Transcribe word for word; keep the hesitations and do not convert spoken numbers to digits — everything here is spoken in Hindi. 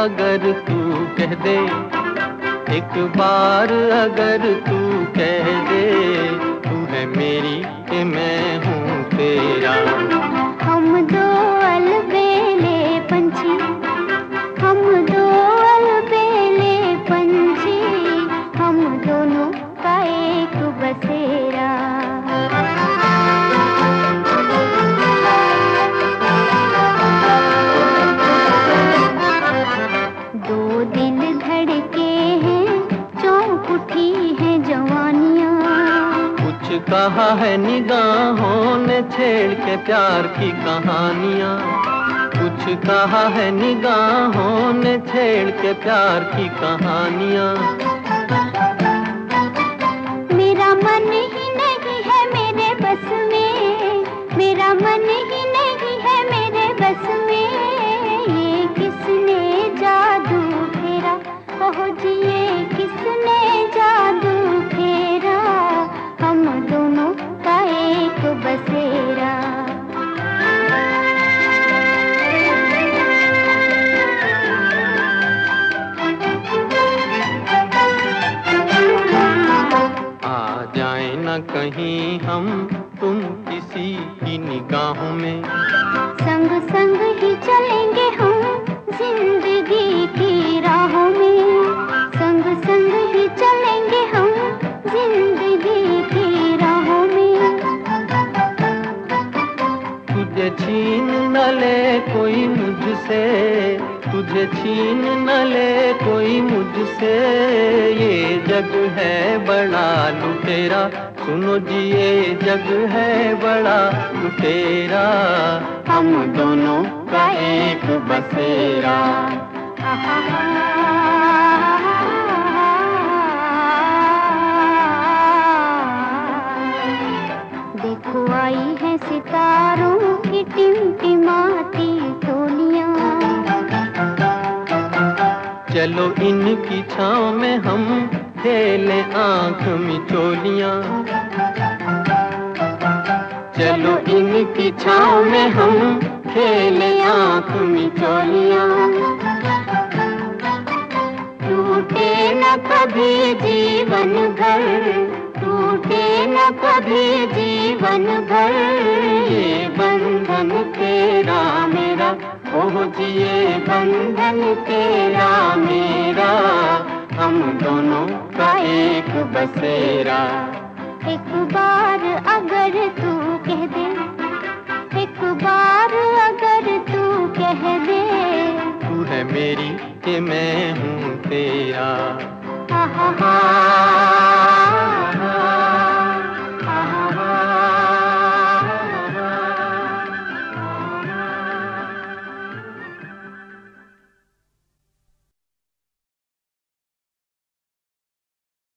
अगर तू कह दे, एक बार अगर तू कह दे, तू है मेरी कि मैं हूँ तेरा। हम दो अलबेले पंछी, हम दो अलबेले पंछी, हम दोनों का एक बसेरा। दो दिल धड़के हैं, चौंक उठी है जवानियाँ। कुछ कहा है निगाहों ने छेड़ के प्यार की कहानियाँ, कुछ कहा है निगाहों ने छेड़ के प्यार की कहानियाँ। मेरा मन ही नहीं है मेरे बस में, मेरा मन ही नहीं है मेरे बस में, ये किसने जादू फेरा, कहो जी ये किसने जादू फेरा, हम दोनों का एक बसेरा। आ जाए न कहीं हम तुम किसी की निगाहों में, संग संग ही चलेंगे हम जिंदगी की राहों में, संग संग ही चलेंगे हम जिंदगी की राहों में। तुझे छीन न ले कोई मुझसे, तुझे छीन न ले कोई मुझसे, ये जग है बड़ा लुटेरा, सुनो जी ये जग है बड़ा लुटेरा, हम दोनों का एक बसेरा। देखो आई है सितारों की टिमटिमाती टोलियां, चलो इनकी छाँव में हम खेलें आँख मिचोलियाँ, चलो इनकी छाँव में हम खेलें आँख मिचोलियाँ। टूटे न कभी जीवन भर, टूटे न कभी जीवन भर, ये बंधन तेरा मेरा, ओह जी ये बंधन तेरा मेरा, हम दोनों का एक बसेरा। एक बार अगर तू कह दे, एक बार अगर तू कह दे, तू है मेरी कि मैं हूँ तेरा। हा हा हा।